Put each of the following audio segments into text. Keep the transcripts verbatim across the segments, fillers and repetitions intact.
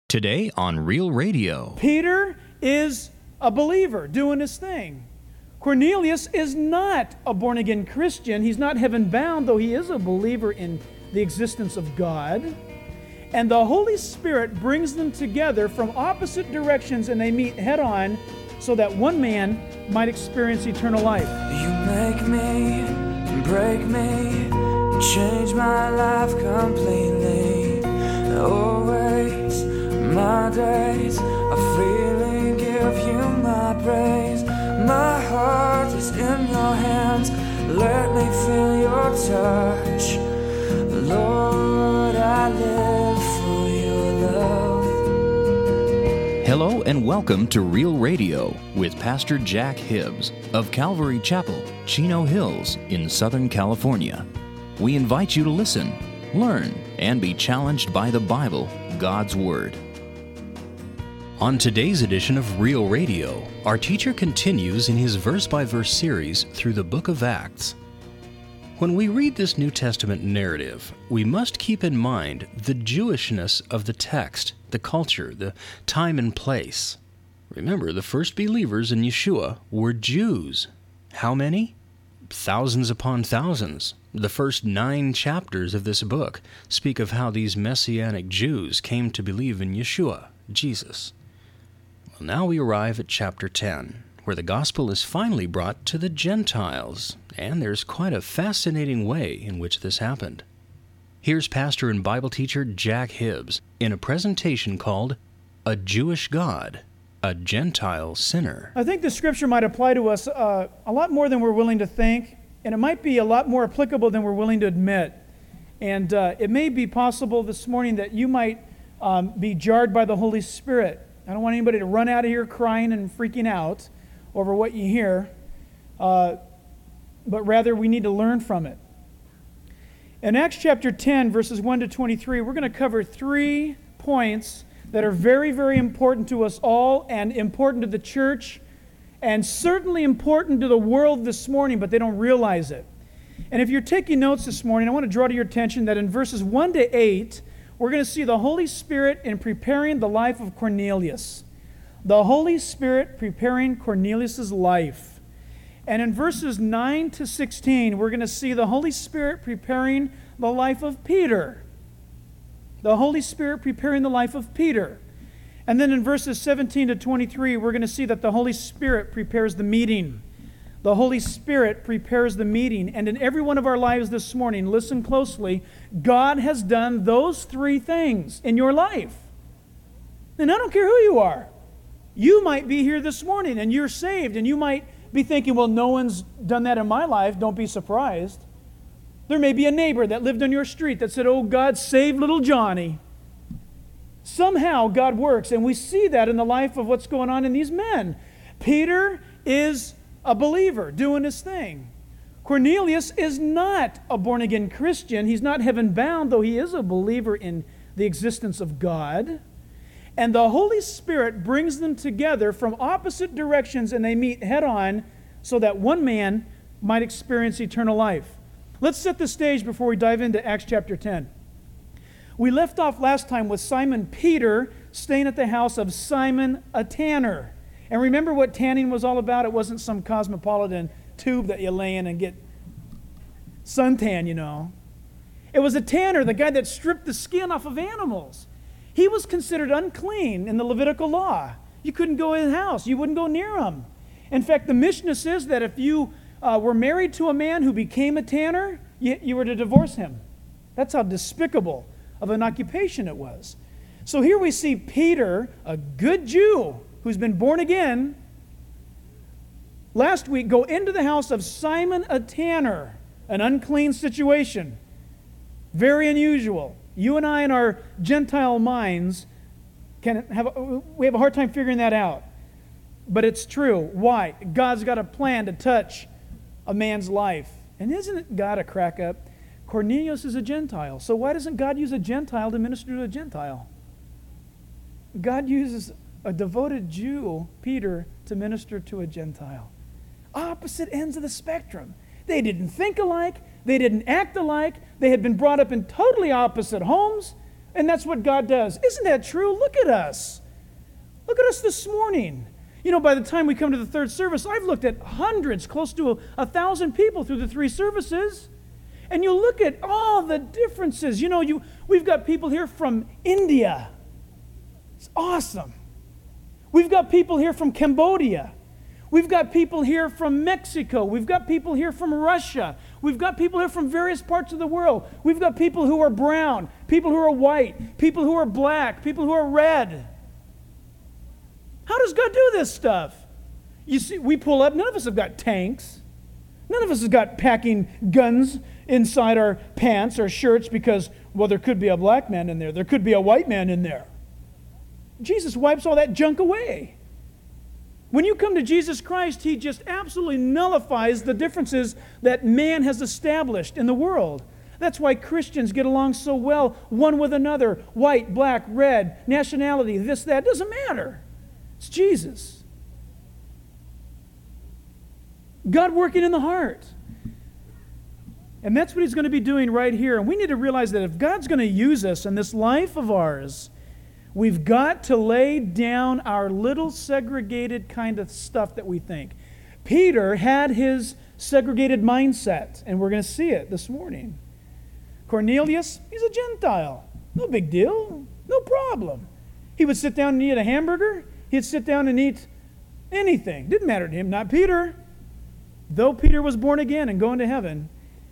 Today on Real Radio. Peter is a believer doing his thing. Cornelius is not a born-again Christian. He's not heaven-bound, though he is a believer in the existence of God. And the Holy Spirit brings them together from opposite directions, and they meet head-on so that one man might experience eternal life. You make me, break me, change my life completely. Always my days are freely give you my praise. My heart is in your hands. Let me feel your touch. Lord, I live for your love. Hello and welcome to Real Radio with Pastor Jack Hibbs of Calvary Chapel, Chino Hills in Southern California. We invite you to listen, learn, and be challenged by the Bible, God's Word. On today's edition of Real Radio, our teacher continues in his verse-by-verse series through the book of Acts. When we read this New Testament narrative, we must keep in mind the Jewishness of the text, the culture, the time and place. Remember, the first believers in Yeshua were Jews. How many? Thousands upon thousands. The first nine chapters of this book speak of how these Messianic Jews came to believe in Yeshua, Jesus. Well, now we arrive at chapter ten, where the gospel is finally brought to the Gentiles, and there's quite a fascinating way in which this happened. Here's pastor and Bible teacher Jack Hibbs in a presentation called A Jewish God, a Gentile Sinner. I think the scripture might apply to us uh, a lot more than we're willing to think, and it might be a lot more applicable than we're willing to admit. And uh, it may be possible this morning that you might um, be jarred by the Holy Spirit. I don't want anybody to run out of here crying and freaking out over what you hear, uh, but rather we need to learn from it. In Acts chapter ten, verses one to twenty-three, we're going to cover three points that are very, very important to us all and important to the church and certainly important to the world this morning, but they don't realize it. And if you're taking notes this morning, I want to draw to your attention that in verses one to eight, we're going to see the Holy Spirit in preparing the life of Cornelius. The Holy Spirit preparing Cornelius' life. And in verses nine to sixteen, we're going to see the Holy Spirit preparing the life of Peter. The Holy Spirit preparing the life of Peter. And then in verses seventeen to twenty-three, we're going to see that the Holy Spirit prepares the meeting. The Holy Spirit prepares the meeting. And in every one of our lives this morning, listen closely, God has done those three things in your life. And I don't care who you are. You might be here this morning and you're saved, and you might be thinking, well, no one's done that in my life. Don't be surprised. There may be a neighbor that lived on your street that said, oh, God, save little Johnny. Somehow God works, and we see that in the life of what's going on in these men. Peter is a believer doing his thing. Cornelius is not a born-again Christian. He's not heaven-bound, though he is a believer in the existence of God. And the Holy Spirit brings them together from opposite directions, and they meet head-on so that one man might experience eternal life. Let's set the stage before we dive into Acts chapter ten. We left off last time with Simon Peter staying at the house of Simon a tanner. And remember what tanning was all about? It wasn't some cosmopolitan tube that you lay in and get suntan, you know. It was a tanner, the guy that stripped the skin off of animals. He was considered unclean in the Levitical law. You couldn't go in his house. You wouldn't go near him. In fact, the Mishnah says that if you uh, were married to a man who became a tanner, you, you were to divorce him. That's how despicable of an occupation it was. So here we see Peter, a good Jew who's been born again, last week go into the house of Simon a tanner, an unclean situation. Very unusual. You and I in our Gentile minds can have a, we have a hard time figuring that out. But it's true. Why? God's got a plan to touch a man's life. And isn't God a crack up? Cornelius is a Gentile. So why doesn't God use a Gentile to minister to a Gentile? God uses a devoted Jew, Peter, to minister to a Gentile. Opposite ends of the spectrum. They didn't think alike. They didn't act alike. They had been brought up in totally opposite homes. And that's what God does. Isn't that true? Look at us. Look at us this morning. You know, by the time we come to the third service, I've looked at hundreds, close to a, a thousand people through the three services. And you look at all the differences. You know, you we've got people here from India. It's awesome. We've got people here from Cambodia. We've got people here from Mexico. We've got people here from Russia. We've got people here from various parts of the world. We've got people who are brown, people who are white, people who are black, people who are red. How does God do this stuff? You see, we pull up, none of us have got tanks. None of us has got packing guns inside our pants or shirts because, well, there could be a black man in there. There could be a white man in there. Jesus wipes all that junk away. When you come to Jesus Christ, He just absolutely nullifies the differences that man has established in the world. That's why Christians get along so well one with another. White, black, red, nationality, this, that, doesn't matter. It's Jesus. God working in the heart. And that's what He's going to be doing right here. And we need to realize that if God's going to use us in this life of ours, we've got to lay down our little segregated kind of stuff that we think. Peter had his segregated mindset, and we're going to see it this morning. Cornelius, he's a Gentile. No big deal. No problem. He would sit down and eat a hamburger. He'd sit down and eat anything. Didn't matter to him. Not Peter. Though Peter was born again and going to heaven,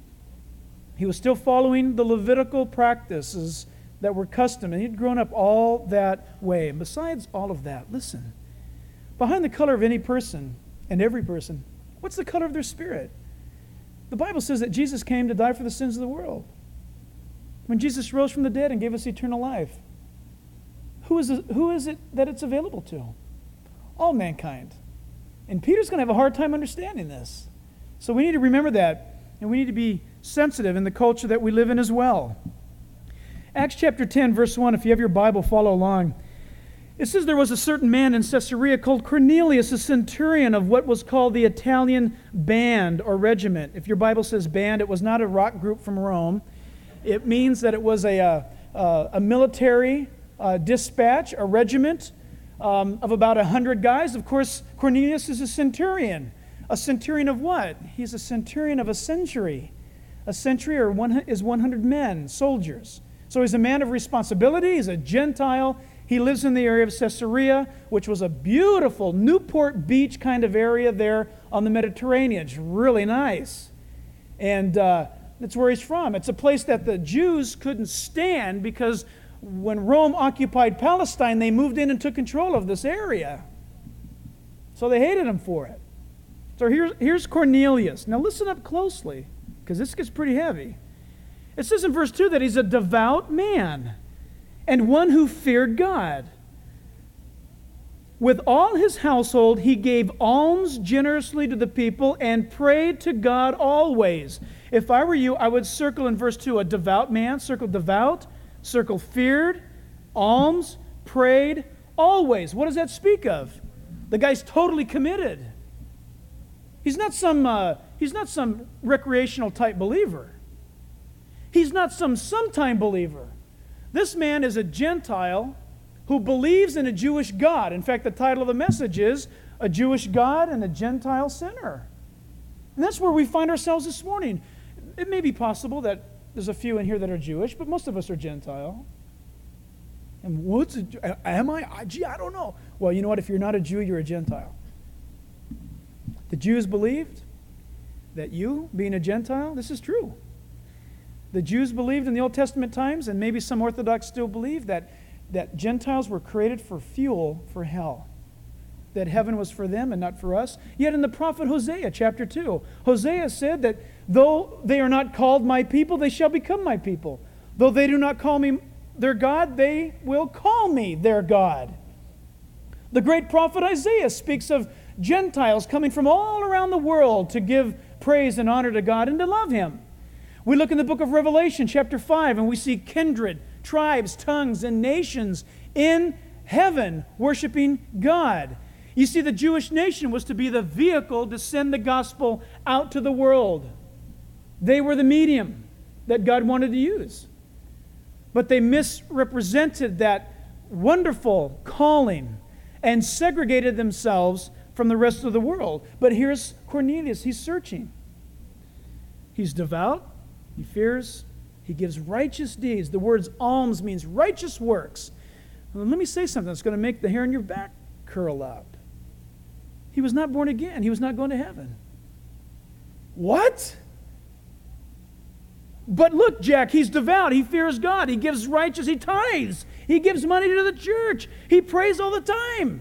he was still following the Levitical practices that were custom, and he'd grown up all that way. And besides all of that, listen, behind the color of any person and every person, what's the color of their spirit? The Bible says that Jesus came to die for the sins of the world. When Jesus rose from the dead and gave us eternal life, who is it, who is it that it's available to? All mankind. And Peter's going to have a hard time understanding this. So we need to remember that, and we need to be sensitive in the culture that we live in as well. Acts chapter ten, verse one, if you have your Bible, follow along. It says there was a certain man in Caesarea called Cornelius, a centurion of what was called the Italian band or regiment. If your Bible says band, it was not a rock group from Rome. It means that it was a, a, a military uh, dispatch, a regiment um, of about a hundred guys. Of course, Cornelius is a centurion. A centurion of what? He's a centurion of a century. A century or one, is one hundred men, soldiers. So he's a man of responsibility. He's a Gentile. He lives in the area of Caesarea, which was a beautiful Newport Beach kind of area there on the Mediterranean. It's really nice. And uh, that's where he's from. It's a place that the Jews couldn't stand because when Rome occupied Palestine, they moved in and took control of this area. So they hated him for it. So here's, here's Cornelius. Now listen up closely, because this gets pretty heavy. It says in verse two that he's a devout man and one who feared God. With all his household, he gave alms generously to the people and prayed to God always. If I were you, I would circle in verse two a devout man, circle devout, circle feared, alms, prayed, always. What does that speak of? The guy's totally committed. He's not some, uh, he's not some recreational type believer. He's not some sometime believer. This man is a Gentile who believes in a Jewish God. In fact, the title of the message is A Jewish God and a Gentile Sinner. And that's where we find ourselves this morning. It may be possible that there's a few in here that are Jewish, but most of us are Gentile. And what's a, am I? I? Gee, I don't know. Well, you know what? If you're not a Jew, you're a Gentile. The Jews believed that you, being a Gentile, this is true. The Jews believed in the Old Testament times, and maybe some Orthodox still believe, that, that Gentiles were created for fuel for hell. That heaven was for them and not for us. Yet in the prophet Hosea, chapter two, Hosea said that though they are not called my people, they shall become my people. Though they do not call me their God, they will call me their God. The great prophet Isaiah speaks of Gentiles coming from all around the world to give praise and honor to God and to love Him. We look in the book of Revelation, chapter five, and we see kindred, tribes, tongues, and nations in heaven worshiping God. You see, the Jewish nation was to be the vehicle to send the gospel out to the world. They were the medium that God wanted to use. But they misrepresented that wonderful calling and segregated themselves from the rest of the world. But here's Cornelius. He's searching. He's devout. He fears. He gives righteous deeds. The word alms means righteous works. Well, let me say something that's going to make the hair on your back curl up. He was not born again. He was not going to heaven. What? But look, Jack, he's devout. He fears God. He gives righteous. He tithes. He gives money to the church. He prays all the time.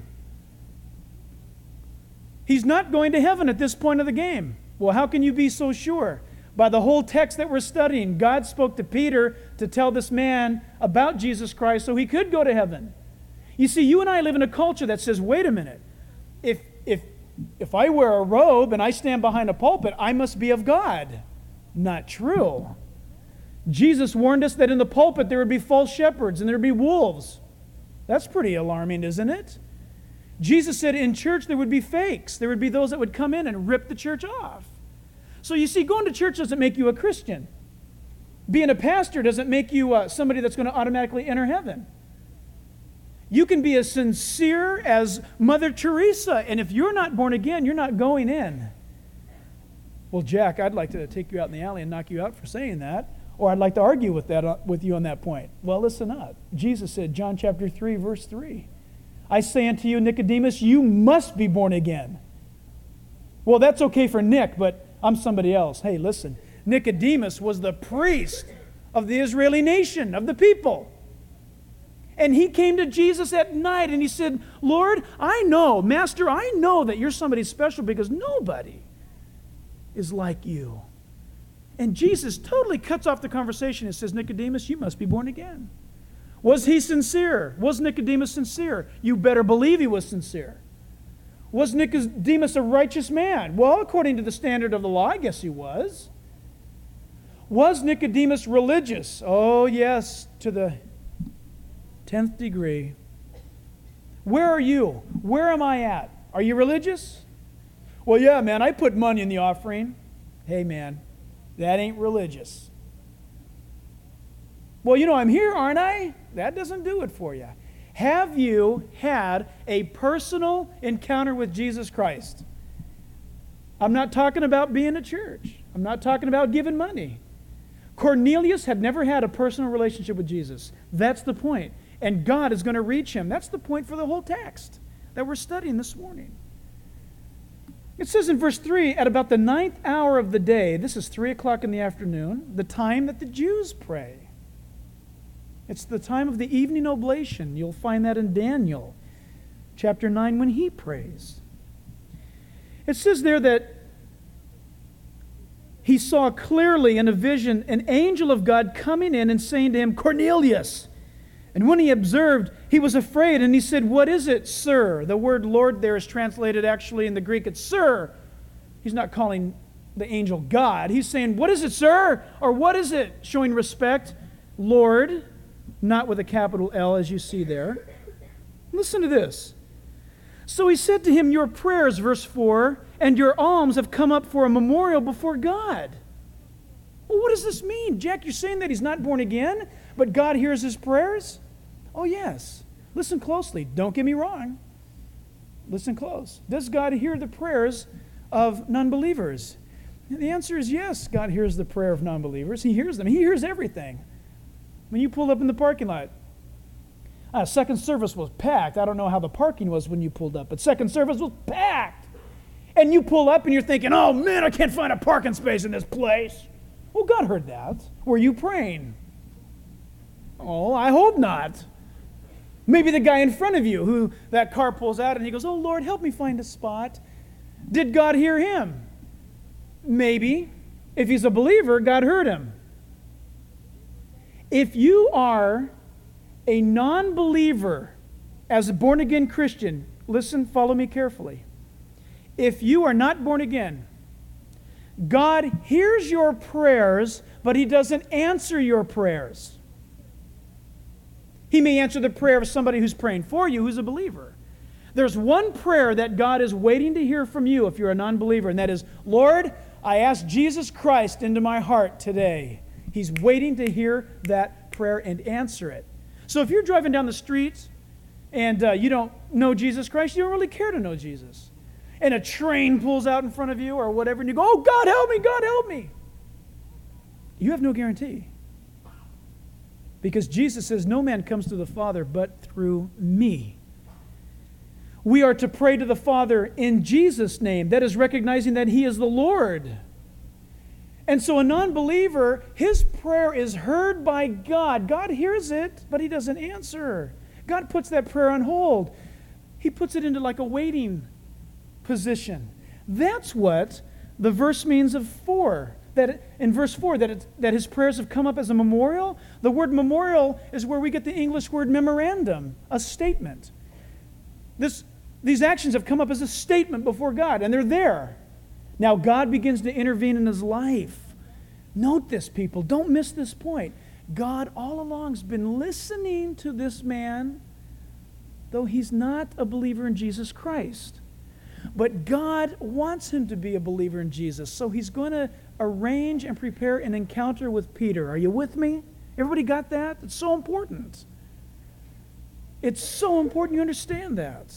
He's not going to heaven at this point of the game. Well, how can you be so sure? By the whole text that we're studying, God spoke to Peter to tell this man about Jesus Christ so he could go to heaven. You see, you and I live in a culture that says, wait a minute, if, if, if I wear a robe and I stand behind a pulpit, I must be of God. Not true. Jesus warned us that in the pulpit there would be false shepherds and there would be wolves. That's pretty alarming, isn't it? Jesus said in church there would be fakes. There would be those that would come in and rip the church off. So you see, going to church doesn't make you a Christian. Being a pastor doesn't make you uh, somebody that's going to automatically enter heaven. You can be as sincere as Mother Teresa, and if you're not born again, you're not going in. Well, Jack, I'd like to take you out in the alley and knock you out for saying that. Or I'd like to argue with that uh, with you on that point. Well, listen up. Jesus said, John chapter three, verse three, I say unto you, Nicodemus, you must be born again. Well, that's okay for Nick, but I'm somebody else. Hey, listen. Nicodemus was the priest of the Israeli nation, of the people. And he came to Jesus at night and he said, Lord, I know, Master, I know that you're somebody special because nobody is like you. And Jesus totally cuts off the conversation and says, Nicodemus, you must be born again. Was he sincere? Was Nicodemus sincere? You better believe he was sincere. Was Nicodemus a righteous man? Well, according to the standard of the law, I guess he was. Was Nicodemus religious? Oh, yes, to the tenth degree. Where are you? Where am I at? Are you religious? Well, yeah, man, I put money in the offering. Hey, man, that ain't religious. Well, you know, I'm here, aren't I? That doesn't do it for you. Have you had a personal encounter with Jesus Christ? I'm not talking about being at church. I'm not talking about giving money. Cornelius had never had a personal relationship with Jesus. That's the point. And God is going to reach him. That's the point for the whole text that we're studying this morning. It says in verse three, at about the ninth hour of the day, this is three o'clock in the afternoon, the time that the Jews pray. It's the time of the evening oblation. You'll find that in Daniel chapter nine when he prays. It says there that he saw clearly in a vision an angel of God coming in and saying to him, Cornelius. And when he observed, he was afraid, and he said, what is it, sir? The word Lord there is translated actually in the Greek, it's sir. He's not calling the angel God. He's saying, what is it, sir? Or what is it? Showing respect. Lord, not with a capital L as you see there. Listen to this. So he said to him, your prayers, verse four, and your alms have come up for a memorial before God. Well, what does this mean? Jack, you're saying that he's not born again, but God hears his prayers? Oh, yes. Listen closely. Don't get me wrong. Listen close. Does God hear the prayers of non-believers? The answer is yes, God hears the prayer of non-believers. He hears them. He hears everything. When you pulled up in the parking lot, uh, second service was packed. I don't know how the parking was when you pulled up, but second service was packed. And you pull up and you're thinking, oh, man, I can't find a parking space in this place. Well, God heard that. Were you praying? Oh, I hope not. Maybe the guy in front of you who that car pulls out and he goes, oh, Lord, help me find a spot. Did God hear him? Maybe. If he's a believer, God heard him. If you are a non-believer as a born-again Christian, listen, follow me carefully. If you are not born again, God hears your prayers, but he doesn't answer your prayers. He may answer the prayer of somebody who's praying for you, who's a believer. There's one prayer that God is waiting to hear from you if you're a non-believer, and that is, Lord, I ask Jesus Christ into my heart today. He's waiting to hear that prayer and answer it. So if you're driving down the street and uh, you don't know Jesus Christ, you don't really care to know Jesus. And a train pulls out in front of you or whatever, and you go, oh, God help me, God help me. You have no guarantee. Because Jesus says, no man comes to the Father but through me. We are to pray to the Father in Jesus' name. That is recognizing that He is the Lord. And so a non-believer, his prayer is heard by God. God hears it, but He doesn't answer. God puts that prayer on hold. He puts it into like a waiting position. That's what the verse means of four. That in verse four, that, it, that his prayers have come up as a memorial. The word memorial is where we get the English word memorandum, a statement. This, these actions have come up as a statement before God, and they're there. Now God begins to intervene in his life. Note this, people. Don't miss this point. God all along has been listening to this man, though he's not a believer in Jesus Christ. But God wants him to be a believer in Jesus, so He's going to arrange and prepare an encounter with Peter. Are you with me? Everybody got that? It's so important. It's so important you understand that.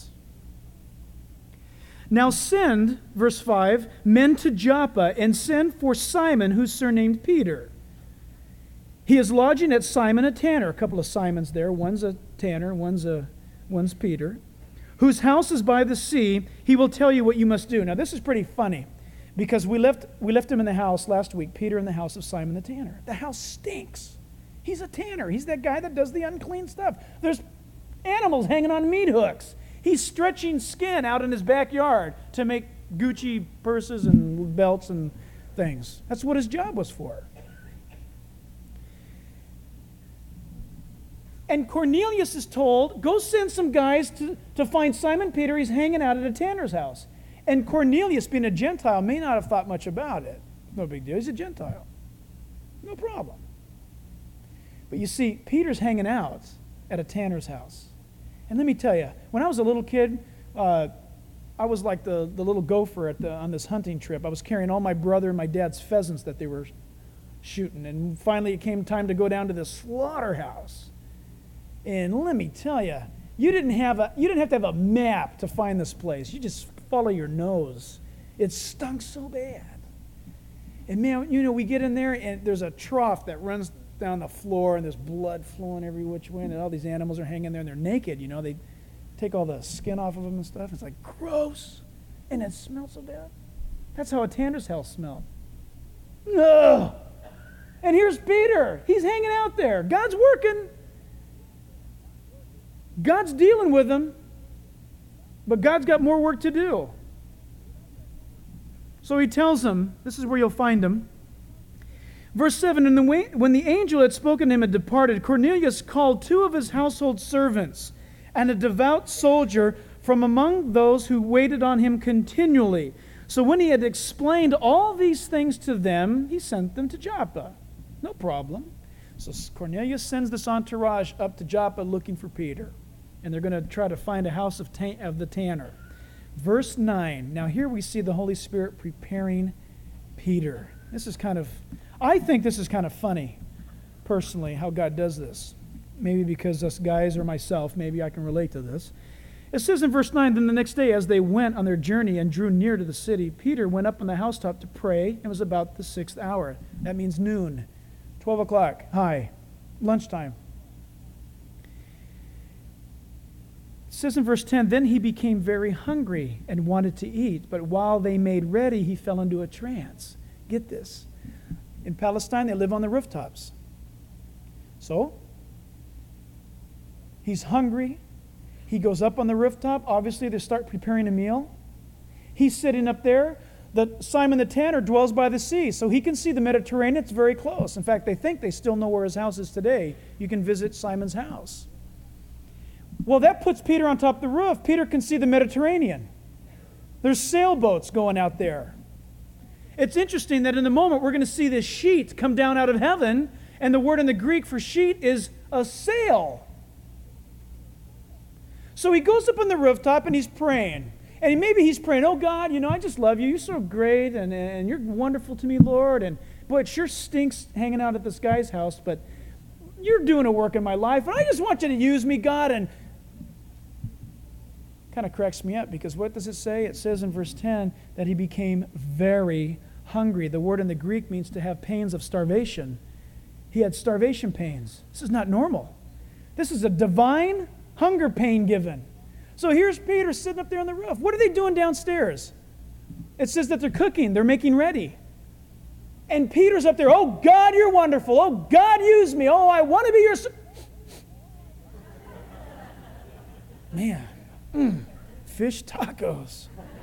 Now send, verse five, men to Joppa, and send for Simon, who's surnamed Peter. He is lodging at Simon a tanner. A couple of Simons there. One's a tanner, one's a one's Peter. Whose house is by the sea. He will tell you what you must do. Now this is pretty funny, because we left we left him in the house last week, Peter in the house of Simon the tanner. The house stinks. He's a tanner. He's that guy that does the unclean stuff. There's animals hanging on meat hooks. He's stretching skin out in his backyard to make Gucci purses and belts and things. That's what his job was for. And Cornelius is told, go send some guys to, to find Simon Peter. He's hanging out at a tanner's house. And Cornelius, being a Gentile, may not have thought much about it. No big deal. He's a Gentile. No problem. But you see, Peter's hanging out at a tanner's house. And let me tell you, when I was a little kid, uh, I was like the, the little gopher at the, on this hunting trip. I was carrying all my brother and my dad's pheasants that they were shooting. And finally it came time to go down to the slaughterhouse. And let me tell you, you didn't have a you didn't have to have a map to find this place. You just follow your nose. It stunk so bad. And man, you know, we get in there and there's a trough that runs down the floor and there's blood flowing every which way, and all these animals are hanging there and they're naked. You know, they take all the skin off of them and stuff. It's like gross, and it smells so bad. That's how a tanner's house smelled. Ugh. And here's Peter. He's hanging out there. God's working. God's dealing with them, but God's got more work to do. So he tells them, this is where you'll find him. Verse seven, and the way, when the angel had spoken to him and departed, Cornelius called two of his household servants and a devout soldier from among those who waited on him continually. So when he had explained all these things to them, he sent them to Joppa. No problem. So Cornelius sends this entourage up to Joppa looking for Peter. And they're going to try to find a house of, ta- of the tanner. Verse nine. Now here we see the Holy Spirit preparing Peter. This is kind of, I think this is kind of funny, personally, how God does this. Maybe because us guys or myself, maybe I can relate to this. It says in verse nine, then the next day as they went on their journey and drew near to the city, Peter went up on the housetop to pray. It was about the sixth hour. That means noon. twelve o'clock. Hi. Lunchtime. It says in verse ten, then he became very hungry and wanted to eat, but while they made ready, he fell into a trance. Get this. In Palestine, they live on the rooftops. So, he's hungry. He goes up on the rooftop. Obviously, they start preparing a meal. He's sitting up there. The, Simon the tanner dwells by the sea, so he can see the Mediterranean. It's very close. In fact, they think they still know where his house is today. You can visit Simon's house. Well, that puts Peter on top of the roof. Peter can see the Mediterranean. There's sailboats going out there. It's interesting that in a moment we're going to see this sheet come down out of heaven, and the word in the Greek for sheet is a sail. So he goes up on the rooftop and he's praying. And maybe he's praying, oh God, you know, I just love you. You're so great, and, and you're wonderful to me, Lord. And boy, it sure stinks hanging out at this guy's house, but you're doing a work in my life, and I just want you to use me, God. And kind of cracks me up, because what does it say? It says in verse ten that he became very hungry. The word in the Greek means to have pains of starvation. He had starvation pains. This is not normal. This is a divine hunger pain given. So here's Peter sitting up there on the roof. What are they doing downstairs? It says that they're cooking. They're making ready. And Peter's up there. Oh, God, you're wonderful. Oh, God, use me. Oh, I want to be your... Man, mm, fish tacos.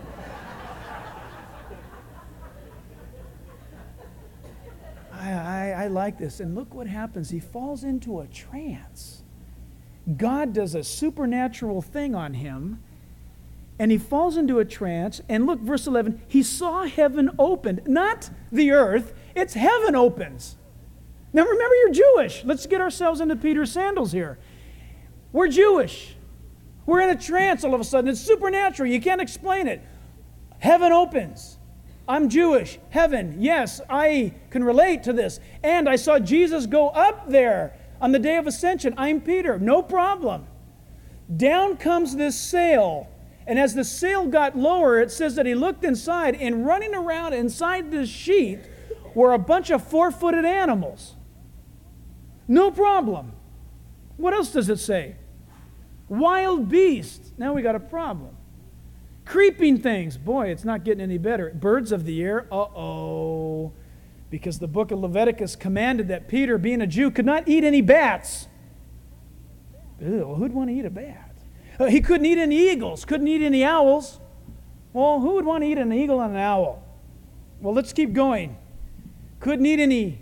I, I, I like this. And look what happens. He falls into a trance. God does a supernatural thing on him, and he falls into a trance. And look, verse eleven, he saw heaven opened. Not the earth, it's heaven opens. Now remember, you're Jewish. Let's get ourselves into Peter's sandals here. We're Jewish. We're in a trance all of a sudden. It's supernatural. You can't explain it. Heaven opens. I'm Jewish. Heaven. Yes, I can relate to this. And I saw Jesus go up there on the day of ascension. I'm Peter. No problem. Down comes this sail. And as the sail got lower, it says that he looked inside, and running around inside this sheet were a bunch of four-footed animals. No problem. What else does it say? Wild beasts. Now we got a problem. Creeping things. Boy, it's not getting any better. Birds of the air. Uh-oh. Because the book of Leviticus commanded that Peter, being a Jew, could not eat any bats. Ew, who'd want to eat a bat? Uh, he couldn't eat any eagles. Couldn't eat any owls. Well, who would want to eat an eagle and an owl? Well, let's keep going. Couldn't eat any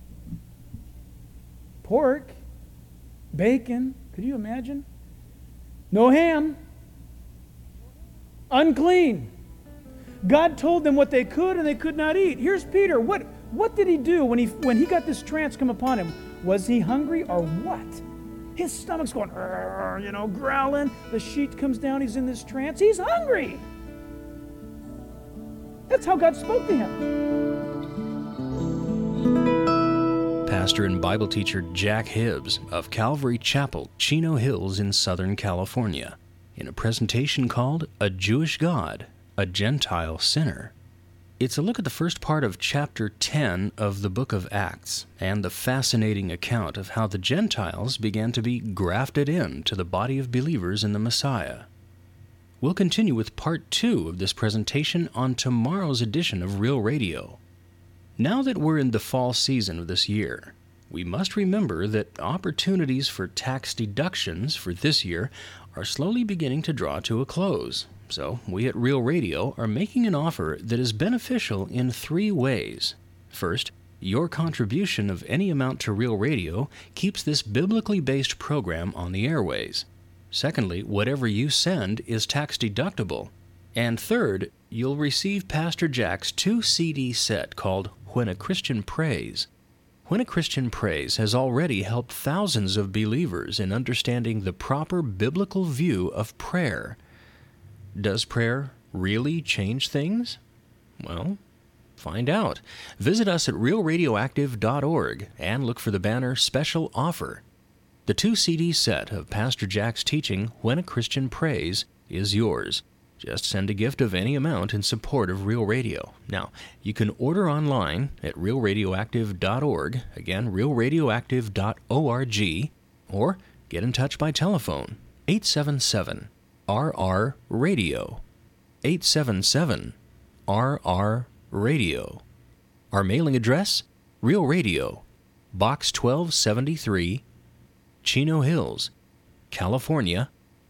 pork, bacon. Could you imagine? No ham. Unclean. God told them what they could and they could not eat. Here's Peter. What, what did he do when he, when he got this trance come upon him? Was he hungry or what? His stomach's going, you know, growling. The sheet comes down. He's in this trance. He's hungry. That's how God spoke to him. Pastor and Bible teacher Jack Hibbs of Calvary Chapel, Chino Hills in Southern California, in a presentation called A Jewish God, a Gentile Sinner. It's a look at the first part of chapter ten of the book of Acts, and the fascinating account of how the Gentiles began to be grafted in to the body of believers in the Messiah. We'll continue with part two of this presentation on tomorrow's edition of Real Radio. Now that we're in the fall season of this year, we must remember that opportunities for tax deductions for this year are slowly beginning to draw to a close. So we at Real Radio are making an offer that is beneficial in three ways. First, your contribution of any amount to Real Radio keeps this biblically based program on the airways. Secondly, whatever you send is tax deductible. And third, you'll receive Pastor Jack's two C D set called When a Christian Prays. When a Christian Prays has already helped thousands of believers in understanding the proper biblical view of prayer. Does prayer really change things? Well, find out. Visit us at real radioactive dot org and look for the banner Special Offer. The two C D set of Pastor Jack's teaching, When a Christian Prays, is yours. Just send a gift of any amount in support of Real Radio. Now, you can order online at real radioactive dot org, again, real radioactive dot org, or get in touch by telephone, eight seven seven R R radio, eight seven seven R R radio. Our mailing address, Real Radio, Box twelve seventy-three, Chino Hills, California,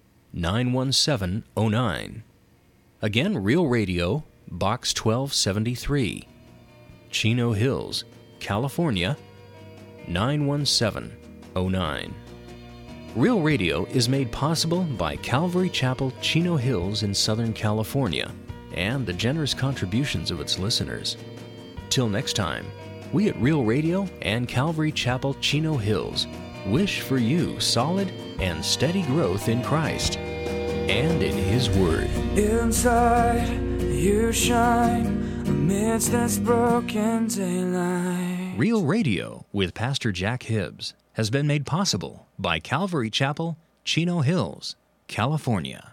nine one seven oh nine. Again, Real Radio, Box twelve seventy-three, Chino Hills, California, nine one seven oh nine. Real Radio is made possible by Calvary Chapel, Chino Hills in Southern California, and the generous contributions of its listeners. Till next time, we at Real Radio and Calvary Chapel, Chino Hills wish for you solid and steady growth in Christ and in His Word. Inside you shine amidst this broken daylight. Real Radio with Pastor Jack Hibbs. has been made possible by Calvary Chapel, Chino Hills, California.